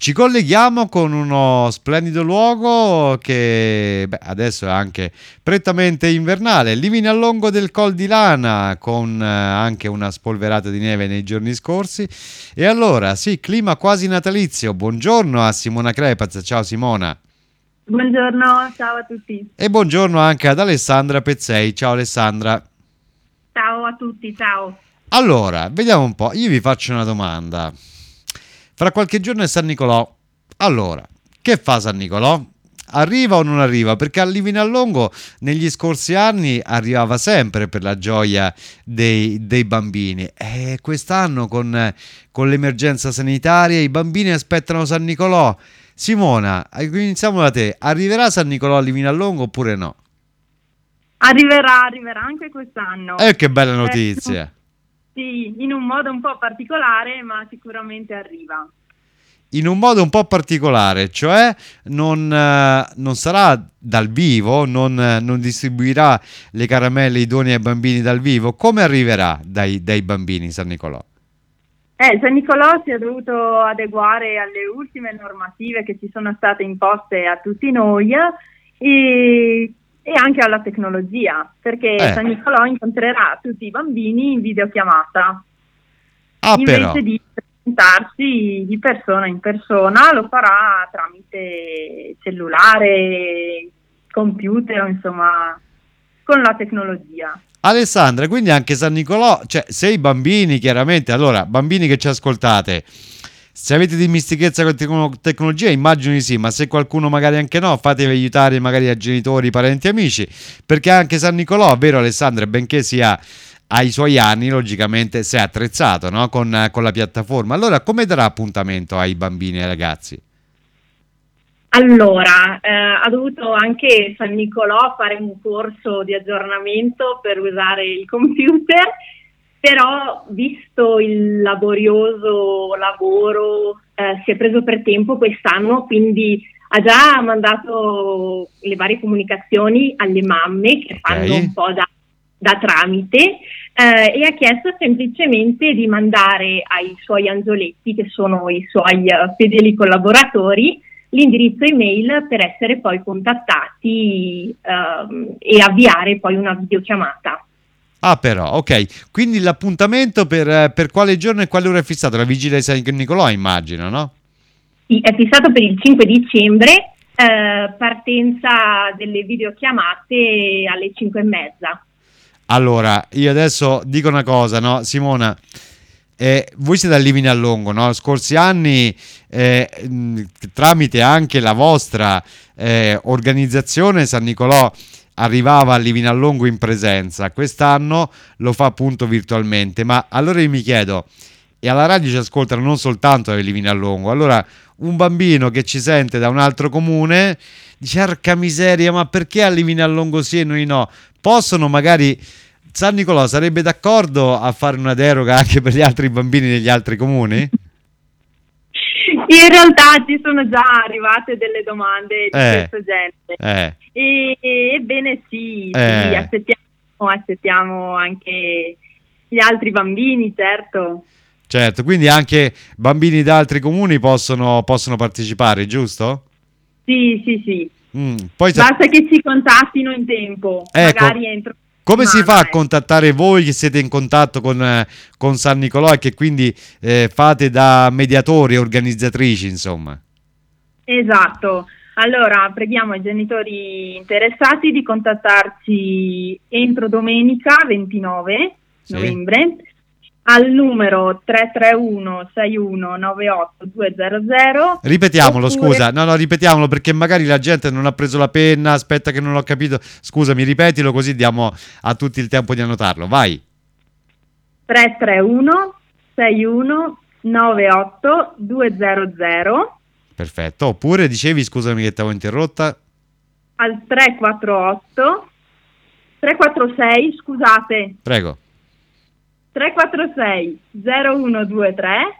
Ci colleghiamo con uno splendido luogo che adesso è anche prettamente invernale, Livinallongo del Col di Lana, con anche una spolverata di neve nei giorni scorsi. E allora, sì, clima quasi natalizio. Buongiorno a Simona Crepaz. Ciao Simona. Buongiorno, ciao a tutti. E buongiorno anche ad Alessandra Pezzei. Ciao Alessandra. Ciao a tutti, ciao. Allora, vediamo un po'. Io vi faccio una domanda. Fra qualche giorno è San Nicolò. Allora, che fa San Nicolò? Arriva o non arriva? Perché a Livinallongo negli scorsi anni arrivava sempre per la gioia dei bambini. E quest'anno con l'emergenza sanitaria i bambini aspettano San Nicolò. Simona, iniziamo da te. Arriverà San Nicolò a Livinallongo oppure no? Arriverà anche quest'anno. Che bella notizia! Sì, in un modo un po' particolare, ma sicuramente arriva. In un modo un po' particolare, cioè non sarà dal vivo, non distribuirà le caramelle idonee ai bambini dal vivo. Come arriverà dai bambini San Nicolò? San Nicolò si è dovuto adeguare alle ultime normative che ci sono state imposte a tutti noi e anche alla tecnologia, perché San Nicolò incontrerà tutti i bambini in videochiamata. Invece di presentarsi di persona in persona, lo farà tramite cellulare, computer, insomma, con la tecnologia. Alessandra, quindi anche San Nicolò, cioè se i bambini chiaramente, allora bambini che ci ascoltate, se avete dimestichezza con tecnologia immagino di sì, ma se qualcuno magari anche no, fatevi aiutare magari a genitori, parenti, amici, perché anche San Nicolò, vero Alessandra, benché sia ai suoi anni, logicamente si è attrezzato, no? con la piattaforma. Allora come darà appuntamento ai bambini e ai ragazzi? Allora, ha dovuto anche San Nicolò fare un corso di aggiornamento per usare il computer, però visto il laborioso lavoro si è preso per tempo quest'anno, quindi ha già mandato le varie comunicazioni alle mamme che fanno un po' da tramite e ha chiesto semplicemente di mandare ai suoi angioletti, che sono i suoi fedeli collaboratori, l'indirizzo email per essere poi contattati e avviare poi una videochiamata. Ah però, ok, quindi l'appuntamento per quale giorno e quale ora è fissato? La vigilia di San Nicolò immagino, no? Sì, è fissato per il 5 dicembre, partenza delle videochiamate alle 5:30. Allora, io adesso dico una cosa, no? Simona, voi siete a Livinallongo, no? Scorsi anni, tramite anche la vostra organizzazione, San Nicolò arrivava a Livinallongo in presenza. Quest'anno lo fa appunto virtualmente. Ma allora io mi chiedo, e alla radio ci ascoltano non soltanto a Livinallongo, allora un bambino che ci sente da un altro comune dice: arca miseria, ma perché a Livinallongo sì e noi no? Possono magari... San Nicolò sarebbe d'accordo a fare una deroga anche per gli altri bambini degli altri comuni? In realtà ci sono già arrivate delle domande di questo genere. Ebbene sì, accettiamo anche gli altri bambini, certo. Certo, quindi anche bambini da altri comuni possono partecipare, giusto? Sì. Poi basta che ci contattino in tempo, magari entro. Come si fa a contattare voi che siete in contatto con San Nicolò e che quindi fate da mediatori e organizzatrici, insomma? Esatto. Allora, preghiamo i genitori interessati di contattarci entro domenica 29 novembre al numero 331 6198 200. Ripetiamolo, scusa. No, ripetiamolo perché magari la gente non ha preso la penna, aspetta che non l'ho capito. Scusami, ripetilo così diamo a tutti il tempo di annotarlo. Vai. 331 6198 200. Perfetto. Oppure dicevi, scusami che ti avevo interrotta. Al 346, scusate. Prego. 346 0123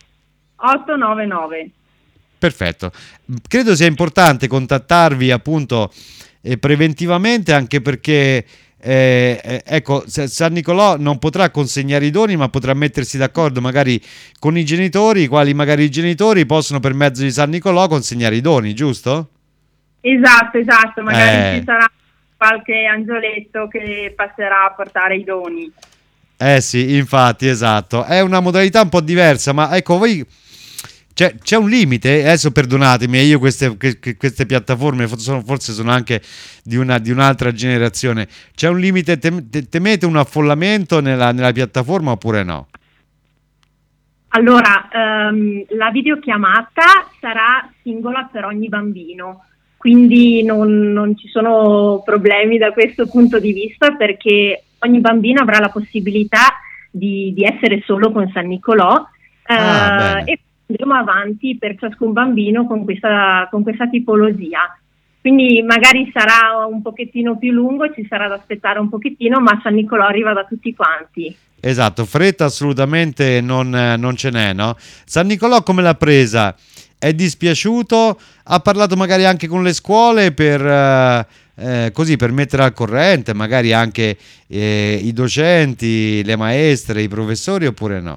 899. Perfetto. Credo sia importante contattarvi appunto preventivamente, anche perché ecco, San Nicolò non potrà consegnare i doni, ma potrà mettersi d'accordo magari con i genitori, i quali magari i genitori possono per mezzo di San Nicolò consegnare i doni, giusto? Esatto, magari ci sarà qualche angioletto che passerà a portare i doni. Sì, infatti, esatto. È una modalità un po' diversa, ma ecco, voi c'è un limite. Adesso perdonatemi, io queste piattaforme forse sono anche di un'altra generazione. C'è un limite? Temete un affollamento nella piattaforma oppure no? Allora, la videochiamata sarà singola per ogni bambino, quindi non ci sono problemi da questo punto di vista, perché ogni bambino avrà la possibilità di essere solo con San Nicolò, e andremo avanti per ciascun bambino con questa tipologia. Quindi magari sarà un pochettino più lungo, ci sarà da aspettare un pochettino, ma San Nicolò arriva da tutti quanti. Esatto, fretta assolutamente non ce n'è, no? San Nicolò come l'ha presa? È dispiaciuto? Ha parlato magari anche con le scuole così per mettere al corrente, magari anche i docenti, le maestre, i professori, oppure no?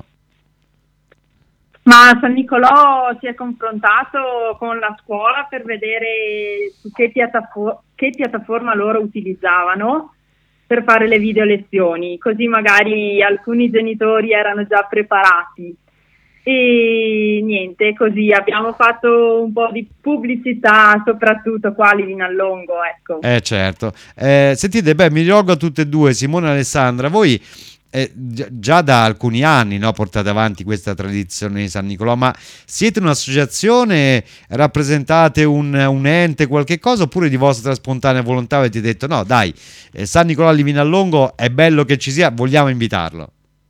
Ma San Nicolò si è confrontato con la scuola per vedere su che piattaforma loro utilizzavano per fare le video lezioni, così magari alcuni genitori erano già preparati. E niente, così abbiamo fatto un po' di pubblicità, soprattutto qua a Livinallongo, ecco. Certo. Sentite, mi rivolgo a tutte e due, Simona e Alessandra, voi già da alcuni anni, no, portate avanti questa tradizione di San Nicolò, ma siete un'associazione, rappresentate un ente, qualche cosa, oppure di vostra spontanea volontà avete detto no dai, San Nicolò a Livinallongo è bello che ci sia, vogliamo invitarlo?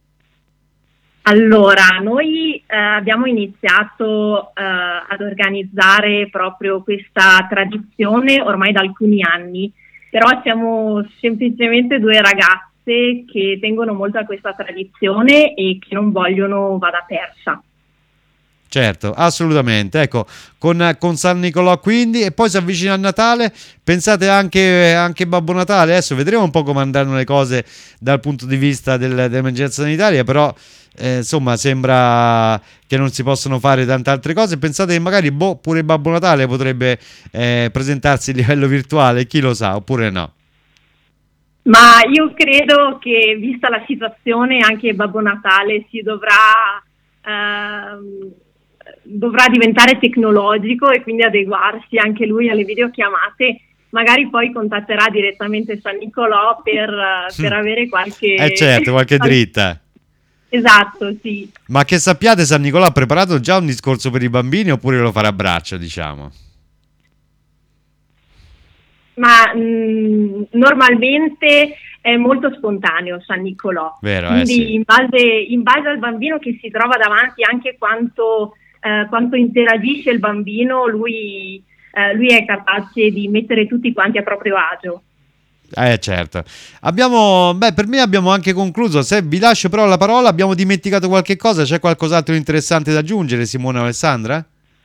Allora, noi abbiamo iniziato ad organizzare proprio questa tradizione ormai da alcuni anni, però siamo semplicemente due ragazze che tengono molto a questa tradizione e che non vogliono vada persa. Certo, assolutamente. Ecco, con San Nicolò quindi, e poi si avvicina a Natale, pensate anche Babbo Natale. Adesso vedremo un po' come andranno le cose dal punto di vista dell'emergenza sanitaria, però insomma sembra che non si possono fare tante altre cose. Pensate che magari pure Babbo Natale potrebbe presentarsi a livello virtuale, chi lo sa, oppure no? Ma io credo che, vista la situazione, anche Babbo Natale si dovrà diventare tecnologico e quindi adeguarsi anche lui alle videochiamate. Magari poi contatterà direttamente San Nicolò per avere qualche... certo, qualche dritta. Esatto, sì. Ma che sappiate, San Nicolò ha preparato già un discorso per i bambini oppure lo farà a braccio, diciamo? Ma normalmente è molto spontaneo San Nicolò. Vero, quindi sì. in base al bambino che si trova davanti, anche quanto interagisce il bambino, lui è capace di mettere tutti quanti a proprio agio. Certo. Per me abbiamo anche concluso. Se vi lascio però la parola, abbiamo dimenticato qualche cosa? C'è qualcos'altro interessante da aggiungere, Simona o Alessandra?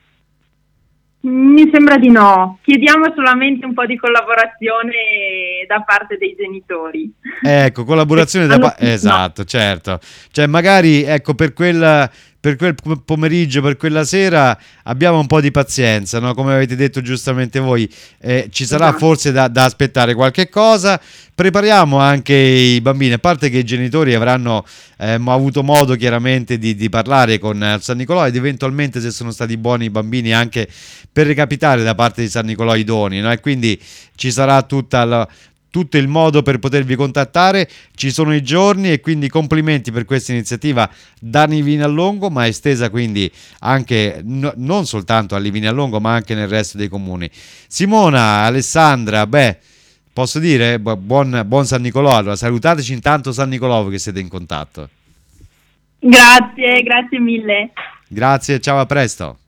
Mi sembra di no. Chiediamo solamente un po' di collaborazione da parte dei genitori. Ecco, collaborazione esatto, certo. Cioè magari, ecco, per quel pomeriggio, per quella sera abbiamo un po' di pazienza, no? Come avete detto giustamente voi, ci sarà forse da aspettare qualche cosa. Prepariamo anche i bambini, a parte che i genitori avranno avuto modo chiaramente di parlare con San Nicolò ed eventualmente, se sono stati buoni i bambini, anche per recapitare da parte di San Nicolò i doni, no? E quindi ci sarà tutto il modo per potervi contattare, ci sono i giorni, e quindi complimenti per questa iniziativa da Livinallongo, ma estesa quindi anche non soltanto a Livinallongo ma anche nel resto dei comuni. Simona, Alessandra, posso dire buon San Nicolò. Allora, salutateci intanto San Nicolò che siete in contatto. Grazie mille. Grazie, ciao, a presto.